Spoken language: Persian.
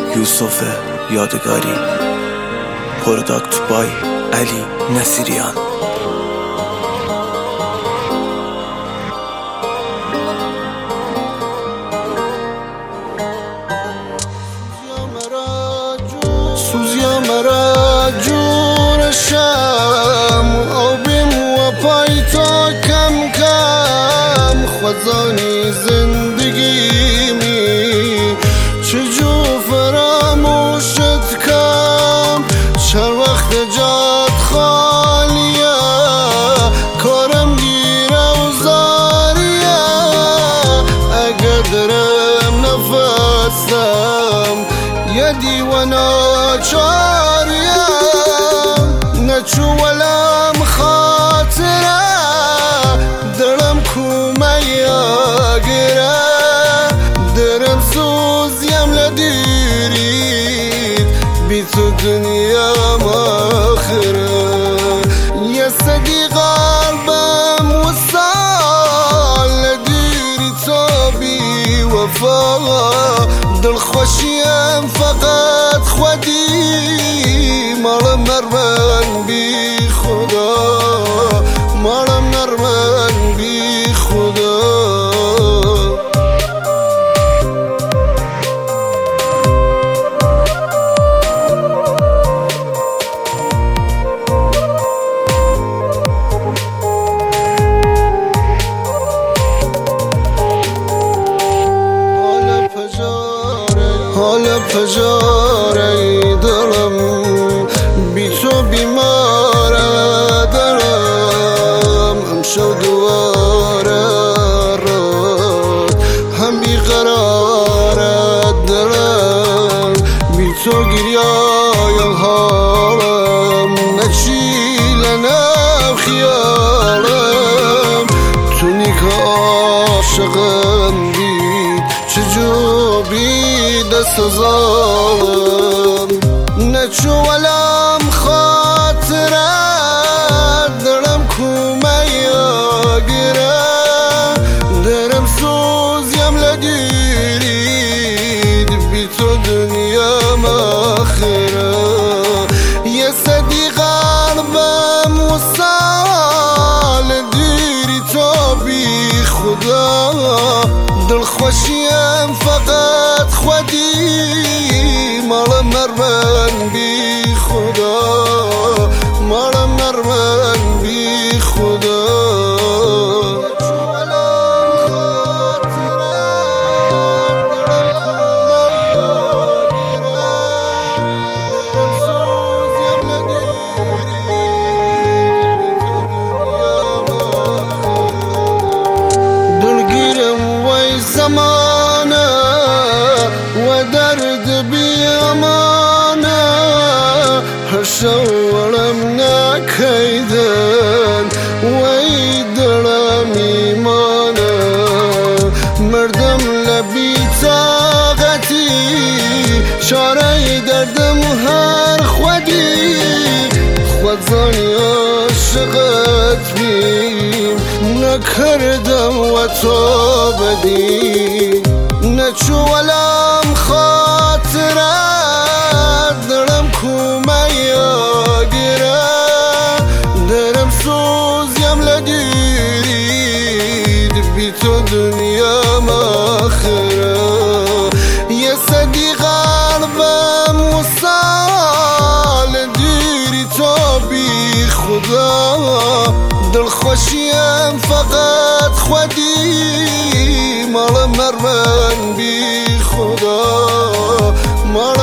یوسف یادگاری، پروداکت بای علی نصیریان. سوزیا مرا جورشم آبیم و پای تا کم کم خزانی زندگیمی چجو فراموشت کم چند وقت جات خالیه کارم گیره و زاریه اگه درم نفسم یه دیوانا چاریم نچو ولم خاطره درم کومیا گره درم سوزیم لدیرید بی تو دنیا آخره یه سگی قلبم وصال لدیری تو بی وفا دل خوشیم فقط خودی مالم نرمن بی خدا مالم نرمن بی خدا حال پجاره دلم بی تو بیماره دلم امشو دواره راد هم بیقراره دلم بی تو گریه حالم نچیله نم خیالم تو نیکه عاشقم بید چجور بید سزالم نچو ولم خاطره درم کومیا گره درم سوزیم لگیرید بی تو دنیا آخره یه صدی قلبم وصال دیری تو بی خدا دل خوشیم فقط خودی مالم نرمن بی خدا مالم نرمن بی خدا زمانه و درد بی امانه هر شورم نکیدن وی دلم ایمانه مردم لبی طاقتی چاره دردم هر خودی خودزانی عاشقت بیم نکردم و تو بدی نچو ولم خاطره درم کومیا گره درم سوزیم لگیرید بی تو دنیا آخره یه صدی قلبم وصال دیری تو بی خدا دل خوشیم فقط خودی مالم نرمن بی خدا